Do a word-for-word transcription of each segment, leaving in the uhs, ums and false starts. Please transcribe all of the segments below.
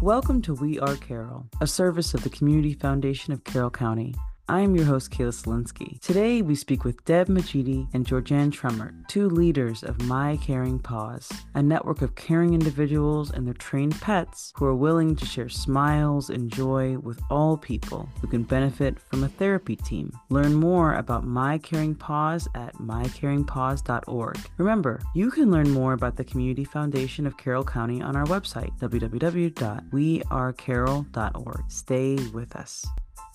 Welcome to We Are Carroll, a service of the Community Foundation of Carroll County. I am your host, Kayla Selinsky. Today, we speak with Deb Majidi and Georgianne Tremert, two leaders of My Caring Paws, a network of caring individuals and their trained pets who are willing to share smiles and joy with all people who can benefit from a therapy team. Learn more about My Caring Paws at my caring paws dot org. Remember, you can learn more about the Community Foundation of Carroll County on our website, w w w dot we are carroll dot org. Stay with us.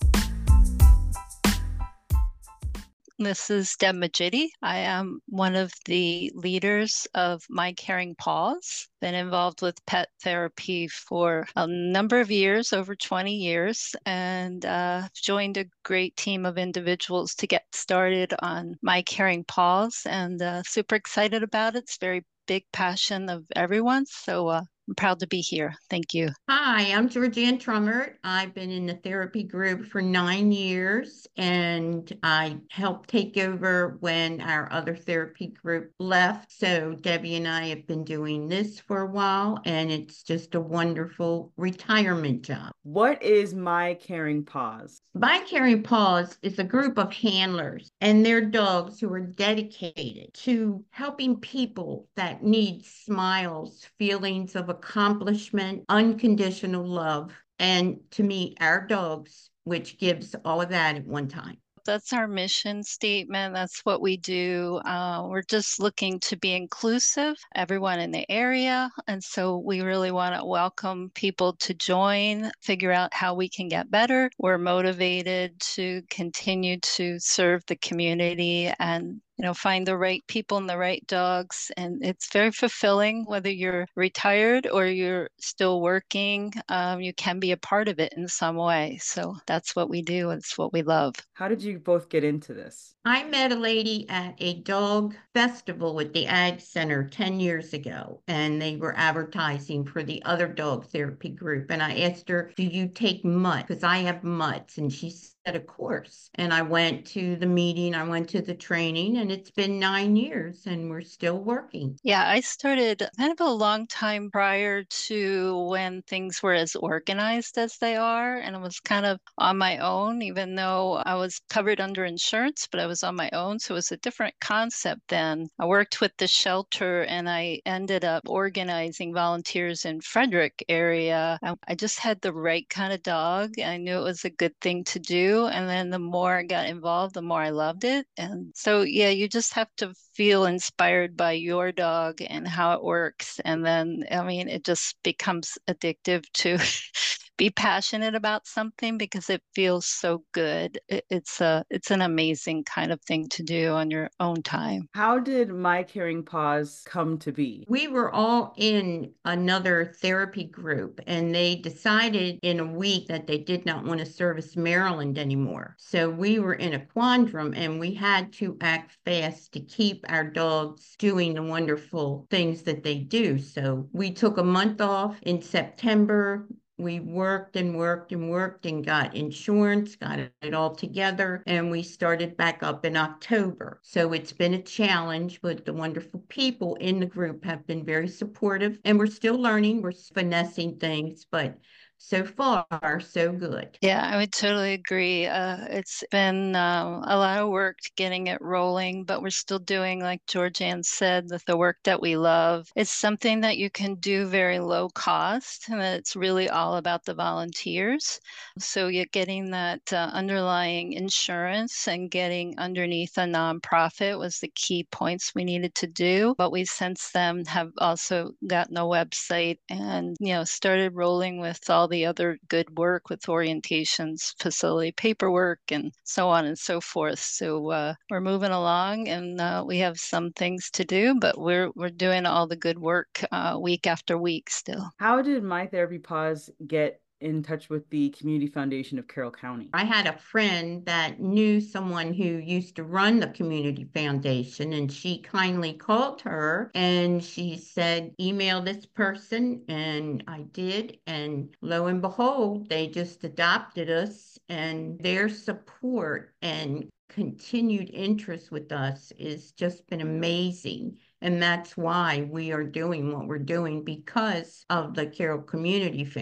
This is Deb Majidi. I am one of the leaders of My Caring Paws. Been involved with pet therapy for a number of years, over twenty years, and uh, joined a great team of individuals to get started on My Caring Paws, and uh, super excited about it. It's a very big passion of everyone's, so uh, I'm proud to be here. Thank you. Hi, I'm Georgianne Tremert. I've been in the therapy group for nine years, and I helped take over when our other therapy group left. So Debbie and I have been doing this for a while, and it's just a wonderful retirement job. What is My Caring Paws? My Caring Paws is a group of handlers and their dogs who are dedicated to helping people that need smiles, feelings of accomplishment, unconditional love, and to meet our dogs, which gives all of that at one time. That's our mission statement. That's what we do. Uh, we're just looking to be inclusive, everyone in the area. And so we really want to welcome people to join, figure out how we can get better. We're motivated to continue to serve the community and you know, find the right people and the right dogs. And it's very fulfilling, whether you're retired or you're still working, um, you can be a part of it in some way. So that's what we do. It's what we love. How did you both get into this? I met a lady at a dog festival at the Ag Center ten years ago, and they were advertising for the other dog therapy group. And I asked her, do you take mutts? Because I have mutts. And she said, of course. And I went to the meeting, I went to the training, and it's been nine years and we're still working. Yeah, I started kind of a long time prior to when things were as organized as they are. And I was kind of on my own, even though I was covered under insurance, but I was on my own. So it was a different concept then. I worked with the shelter and I ended up organizing volunteers in Frederick area. I, I just had the right kind of dog. I knew it was a good thing to do. And then the more I got involved, the more I loved it. And so, yeah, you just have to feel inspired by your dog and how it works. And then, I mean, it just becomes addictive to be passionate about something because it feels so good. It, it's a, it's an amazing kind of thing to do on your own time. How did My Caring Paws come to be? We were all in another therapy group, and they decided in a week that they did not want to service Maryland anymore. So we were in a quandrum, and we had to act fast to keep our dogs doing the wonderful things that they do. So we took a month off in September. We worked and worked and worked and got insurance, got it all together, and we started back up in October. So it's been a challenge, but the wonderful people in the group have been very supportive, and we're still learning, we're finessing things, but so far, so good. Yeah, I would totally agree. Uh, it's been um, a lot of work getting it rolling, but we're still doing, like Georgianne said, the, the work that we love. It's something that you can do very low cost, and it's really all about the volunteers. So you're getting that uh, underlying insurance and getting underneath a nonprofit was the key points we needed to do. But we since then have also gotten a website and, you know, started rolling with all the other good work with orientations, facility paperwork, and so on and so forth. So uh, we're moving along, and uh, we have some things to do, but we're we're doing all the good work uh, week after week still. How did My Therapy Paws get in touch with the Community Foundation of Carroll County? I had a friend that knew someone who used to run the Community Foundation, and she kindly called her and she said, email this person, and I did, and lo and behold, they just adopted us, and their support and continued interest with us has just been amazing. And that's why we are doing what we're doing, because of the Carroll Community Foundation.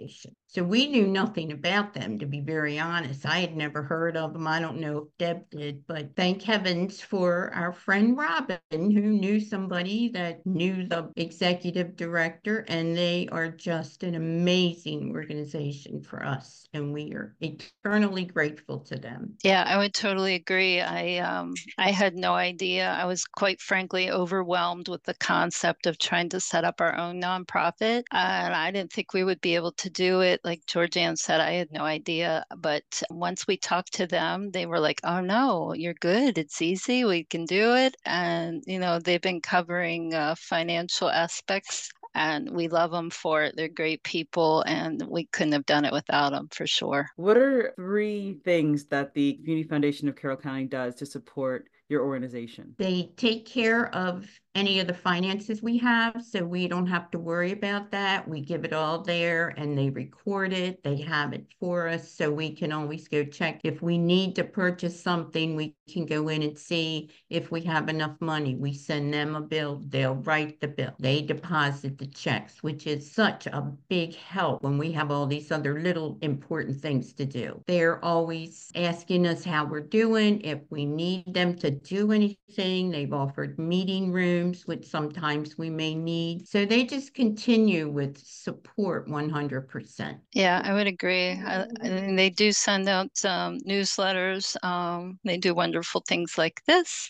So we knew nothing about them, to be very honest. I had never heard of them. I don't know if Deb did, but thank heavens for our friend Robin, who knew somebody that knew the executive director, and they are just an amazing organization for us, and we are eternally grateful to them. Yeah, I would totally agree. I um I had no idea. I was quite frankly overwhelmed with the concept of trying to set up our own nonprofit. And I didn't think we would be able to do it. Like Georgianne said, I had no idea. But once we talked to them, they were like, oh no, you're good. It's easy. We can do it. And, you know, they've been covering uh, financial aspects and we love them for it. They're great people, and we couldn't have done it without them for sure. What are three things that the Community Foundation of Carroll County does to support your organization? They take care of any of the finances we have, so we don't have to worry about that. We give it all there and they record it. They have it for us, so we can always go check. If we need to purchase something, we can go in and see if we have enough money. We send them a bill, they'll write the bill. They deposit the checks, which is such a big help when we have all these other little important things to do. They're always asking us how we're doing, if we need them to do anything. They've offered meeting rooms, which sometimes we may need. So they just continue with support one hundred percent. Yeah, I would agree. I, and they do send out um, newsletters. Um, they do wonderful things like this.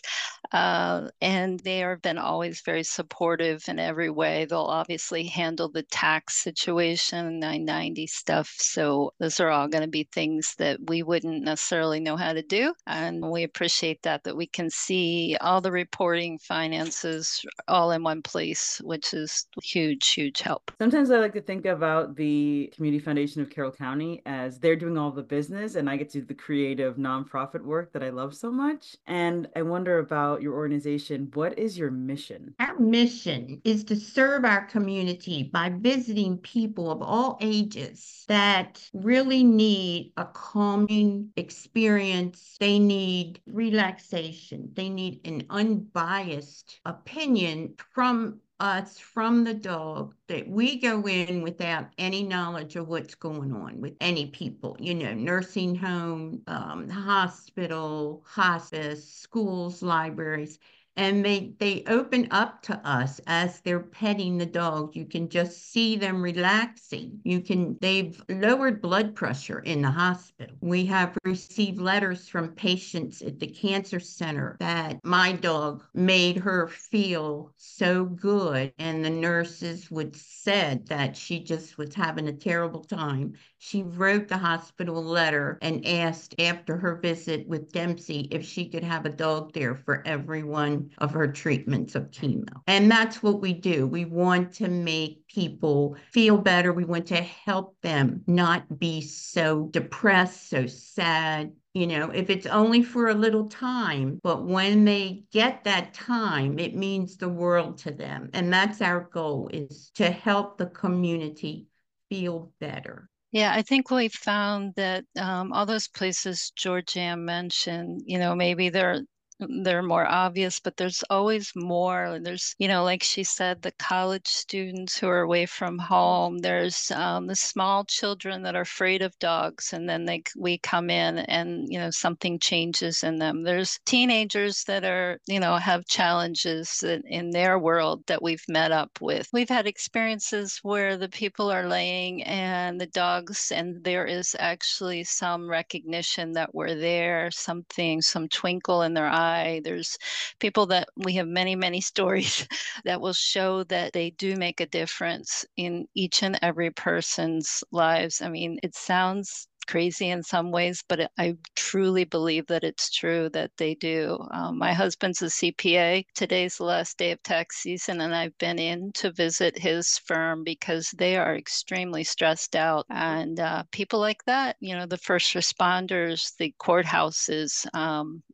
Uh, and they have been always very supportive in every way. They'll obviously handle the tax situation, nine ninety stuff. So those are all going to be things that we wouldn't necessarily know how to do. And we appreciate that, that we can see all the reporting, finances, all in one place, which is huge, huge help. Sometimes I like to think about the Community Foundation of Carroll County as they're doing all the business and I get to do the creative nonprofit work that I love so much. And I wonder about your organization. What is your mission? Our mission is to serve our community by visiting people of all ages that really need a calming experience. They need relaxation. They need an unbiased opinion from us, from the dog, that we go in without any knowledge of what's going on with any people, you know, nursing home, um, hospital, hospice, schools, libraries. And they they open up to us as they're petting the dog. You can just see them relaxing. You can, they've lowered blood pressure in the hospital. We have received letters from patients at the cancer center that my dog made her feel so good. And the nurses would said that she just was having a terrible time. She wrote the hospital a letter and asked after her visit with Dempsey if she could have a dog there for every one of her treatments of chemo. And that's what we do. We want to make people feel better. We want to help them not be so depressed, so sad. You know, if it's only for a little time, but when they get that time, it means the world to them. And that's our goal, is to help the community feel better. Yeah, I think we found that um, all those places Georgianne mentioned, you know, maybe they're they're more obvious, but there's always more. There's, you know, like she said, the college students who are away from home. There's um, the small children that are afraid of dogs, and then they we come in and, you know, something changes in them. There's teenagers that are, you know, have challenges in, in their world that we've met up with. We've had experiences where the people are laying and the dogs, and there is actually some recognition that we're there, something, some twinkle in their eye. There's people that we have many, many stories that will show that they do make a difference in each and every person's lives. I mean, it sounds crazy in some ways, but I truly believe that it's true that they do. Um, my husband's a C P A. Today's the last day of tax season, and I've been in to visit his firm because they are extremely stressed out. And uh, people like that, you know, the first responders, the courthouses, um,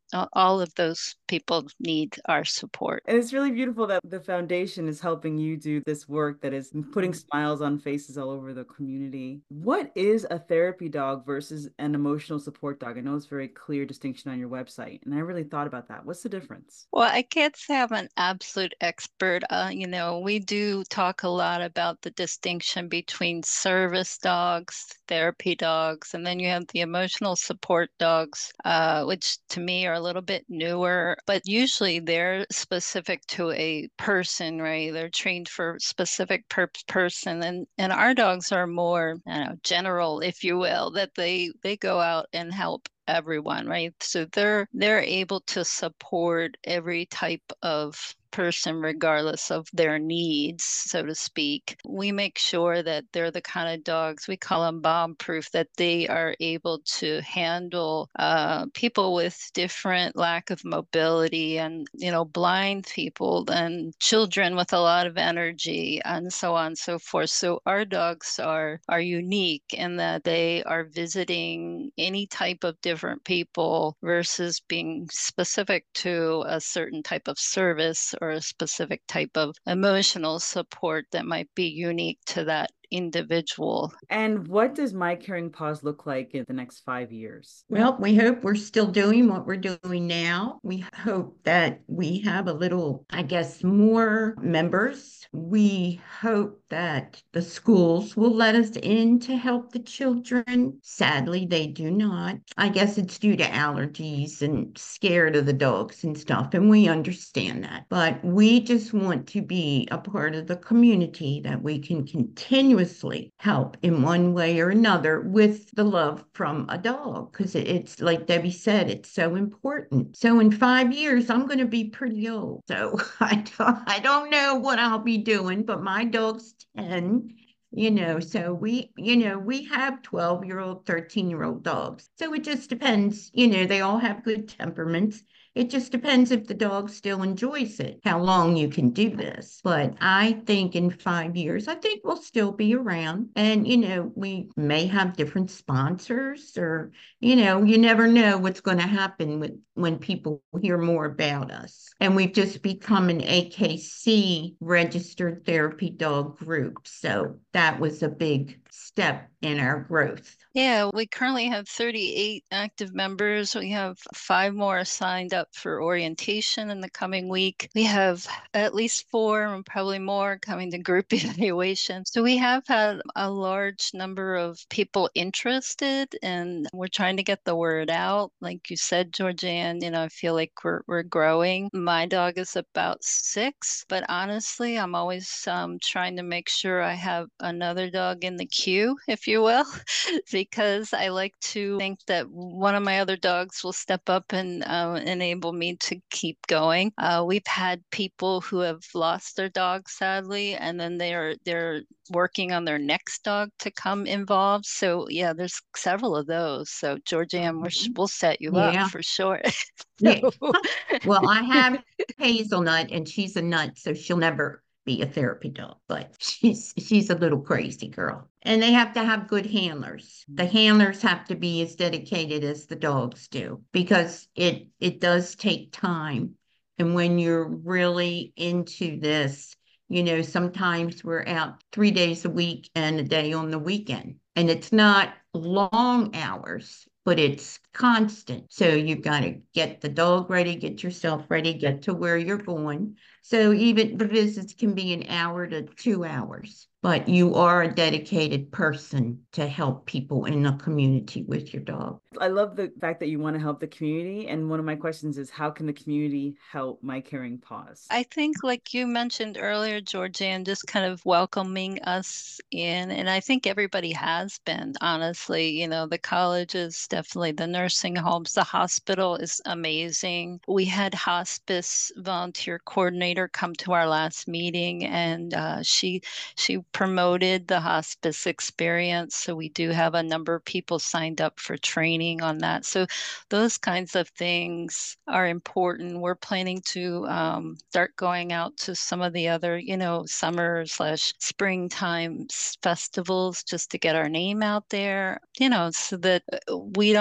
all of those people need our support. And it's really beautiful that the foundation is helping you do this work that is putting smiles on faces all over the community. What is a therapy dog versus an emotional support dog? I know it's a very clear distinction on your website, and I really thought about that. What's the difference? Well, I can't say I'm an absolute expert. Uh, you know, we do talk a lot about the distinction between service dogs, therapy dogs, and then you have the emotional support dogs, uh, which to me are a little bit newer, but usually they're specific to a person, right? They're trained for a specific per person, and and our dogs are more, I don't know, general, if you will, that they they go out and help everyone, right? So they're they're able to support every type of person regardless of their needs, so to speak. We make sure that they're the kind of dogs, we call them bomb proof, that they are able to handle uh, people with different lack of mobility, and you know, blind people and children with a lot of energy, and so on and so forth. So our dogs are are unique in that they are visiting any type of different people versus being specific to a certain type of service or a specific type of emotional support that might be unique to that individual. And what does My Caring Paws look like in the next five years? Well, we hope we're still doing what we're doing now. We hope that we have a little, I guess, more members. We hope that the schools will let us in to help the children. Sadly, they do not. I guess it's due to allergies and scared of the dogs and stuff, and we understand that. But we just want to be a part of the community that we can continuously help in one way or another with the love from a dog, because it's like Debbie said, it's so important. So in five years, I'm going to be pretty old. So I don't, I don't know what I'll be doing, but my dog's ten, you know, so we, you know, we have twelve year old, thirteen year old dogs. So it just depends, you know, they all have good temperaments. It just depends if the dog still enjoys it, how long you can do this. But I think in five years, I think we'll still be around. And, you know, we may have different sponsors, or, you know, you never know what's going to happen with, when people hear more about us. And we've just become an A K C registered therapy dog group. So that was a big step in our growth. Yeah, we currently have thirty-eight active members. We have five more signed up for orientation in the coming week. We have at least four and probably more coming to group evaluation. So we have had a large number of people interested, and we're trying to get the word out. Like you said, Georgianne, you know, I feel like we're, we're growing. My dog is about six, but honestly, I'm always um, trying to make sure I have another dog in the queue, if you will. Because I like to think that one of my other dogs will step up and uh, enable me to keep going. Uh, we've had people who have lost their dog, sadly, and then they're they're working on their next dog to come involved. So yeah, there's several of those. So Georgianne, we're, we'll set you Yeah. up for sure. Yeah. Well, I have Hazelnut, and she's a nut, so she'll never be a therapy dog, but she's she's a little crazy girl. And they have to have good handlers. The handlers have to be as dedicated as the dogs do, because it it does take time. And when you're really into this, you know, sometimes we're out three days a week and a day on the weekend. And it's not long hours, but it's constant. So you've got to get the dog ready, get yourself ready, get to where you're going. So even the visits can be an hour to two hours, but you are a dedicated person to help people in the community with your dog. I love the fact that you want to help the community. And one of my questions is, how can the community help My Caring Paws? I think, like you mentioned earlier, Georgianne, just kind of welcoming us in. And I think everybody has been, honestly. You know, the colleges, definitely the nursing homes, the hospital is amazing. We had hospice volunteer coordinator come to our last meeting, and uh, she she promoted the hospice experience. So we do have a number of people signed up for training on that. So those kinds of things are important. We're planning to um, start going out to some of the other, you know, summer slash springtime festivals just to get our name out there, you know, so that we don't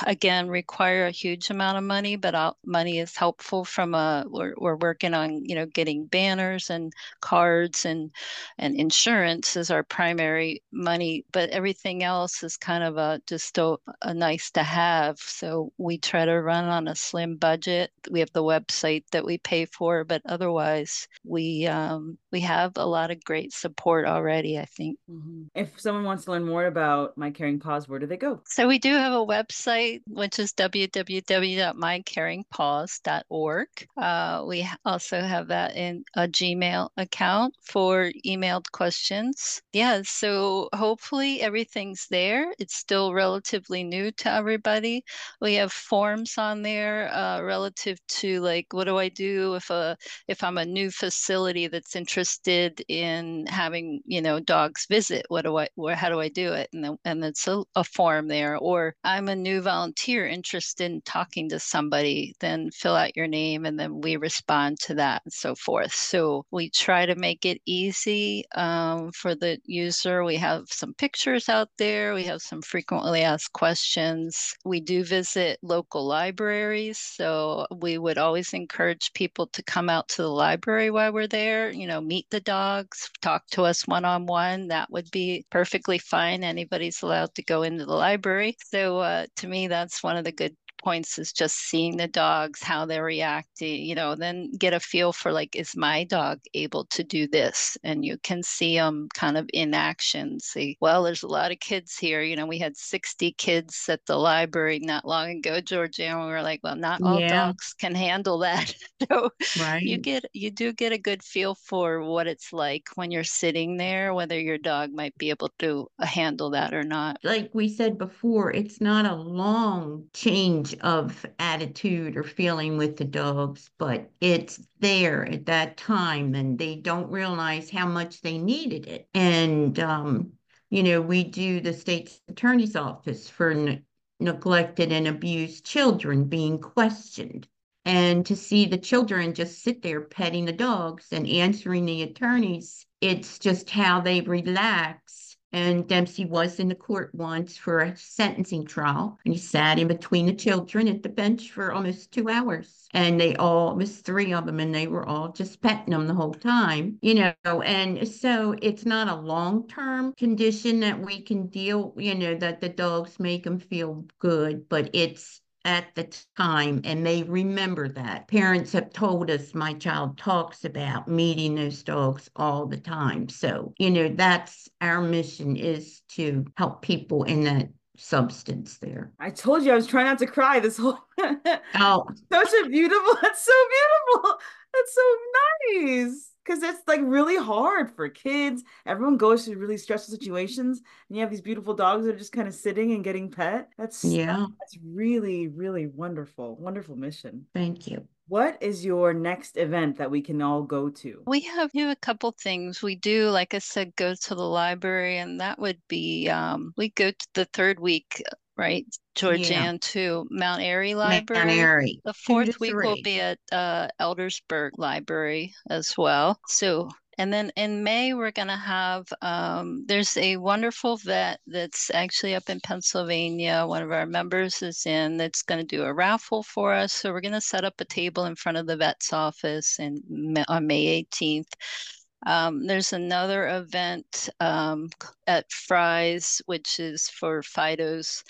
again, require a huge amount of money, but uh, money is helpful from a, we're, we're working on, you know, getting banners and cards and, and insurance is our primary money, but everything else is kind of a, just a, a nice to have. So we try to run on a slim budget. We have the website that we pay for, but otherwise we, um, we have a lot of great support already, I think. Mm-hmm. If someone wants to learn more about My Caring Paws, where do they go? So we do have a website, which is w w w dot my caring paws dot org. Uh, we also have that in a Gmail account for emailed questions. Yeah, so hopefully everything's there. It's still relatively new to everybody. We have forms on there uh, relative to like, what do I do if a if I'm a new facility that's interested in having, you know, dogs visit? What do I, where, how do I do it? And then, and it's a, a form there. Or I'm a new volunteer interested in talking to somebody, then fill out your name and then we respond to that and so forth. So we try to make it easy um, for the user. We have some pictures out there. We have some frequently asked questions. We do visit local libraries. So we would always encourage people to come out to the library while we're there, you know, meet the dogs, talk to us one-on-one. That would be perfectly fine. Anybody's allowed to go into the library. So uh, to me, that's one of the good points is just seeing the dogs, how they're reacting, you know, then get a feel for like, is my dog able to do this? And you can see them kind of in action. See, well, there's a lot of kids here. You know, we had sixty kids at the library not long ago, Georgia, and we were like, well, not all Yeah, dogs can handle that. So you right. get, you do get a good feel for what it's like when you're sitting there, whether your dog might be able to handle that or not. Like we said before, it's not a long change of attitude or feeling with the dogs, but it's there at that time and they don't realize how much they needed it. And, um, you know, we do the state's attorney's office for ne neglected and abused children being questioned. And to see the children just sit there petting the dogs and answering the attorneys, it's just how they relax. And Dempsey was in the court once for a sentencing trial, and he sat in between the children at the bench for almost two hours. And they all, it was three of them, and they were all just petting him the whole time, you know. And so it's not a long-term condition that we can deal, you know, that the dogs make them feel good, but it's at the time, and they remember that. Parents have told us my child talks about meeting those dogs all the time. So, you know, that's our mission, is to help people in that substance there. I told you I was trying not to cry this whole Oh, such a beautiful, that's so beautiful. That's so nice. Because it's like really hard for kids. Everyone goes through really stressful situations, and you have these beautiful dogs that are just kind of sitting and getting pet. That's yeah, that's really, really wonderful. Wonderful mission. thank you. What is your next event that we can all go to? We have do a couple things. We do, like I said, go to the library, and that would be um, we go to the third week, right, Yeah, Georgianne, to Mount Airy Mount Library. Airy, The two to fourth week will three. be at uh, Eldersburg Library as well. So, and then in May, we're going to have, um, there's a wonderful vet that's actually up in Pennsylvania. One of our members is in, that's going to do a raffle for us. So we're going to set up a table in front of the vet's office and on May eighteenth. Um, there's another event um, at Fry's, which is for Fido's,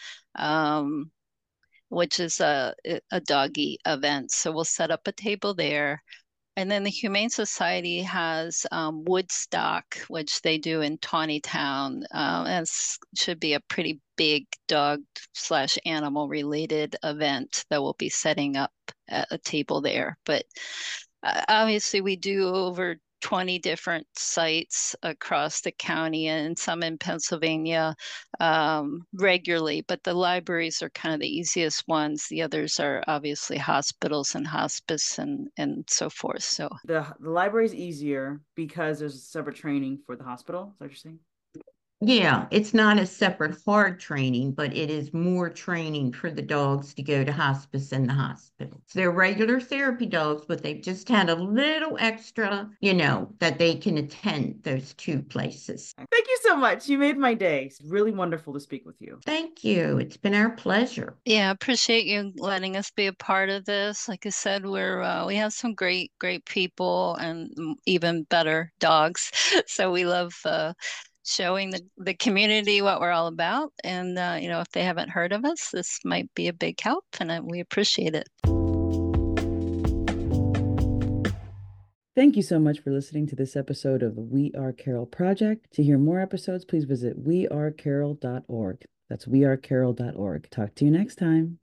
um, which is a, a doggy event. So we'll set up a table there. And then the Humane Society has um, Woodstock, which they do in Tawnytown. Um, and it should be a pretty big dog slash animal related event that we'll be setting up at a table there. But uh, obviously, we do over twenty different sites across the county and some in Pennsylvania um, regularly, but the libraries are kind of the easiest ones. The others are obviously hospitals and hospice and, and so forth. So The the library is easier because there's a separate training for the hospital. Is that what you're saying? Yeah, it's not a separate hard training, but it is more training for the dogs to go to hospice in the hospital. So they're regular therapy dogs, but they've just had a little extra, you know, that they can attend those two places. Thank you so much. You made my day. It's really wonderful to speak with you. Thank you. It's been our pleasure. Yeah, appreciate you letting us be a part of this. Like I said, we're uh, we have some great, great people and mm, even better dogs. So we love uh, showing the, the community what we're all about. And, uh, you know, if they haven't heard of us, this might be a big help, and uh, we appreciate it. Thank you so much for listening to this episode of the We Are Carol Project. To hear more episodes, please visit we are carol dot org. That's we are carol dot org. Talk to you next time.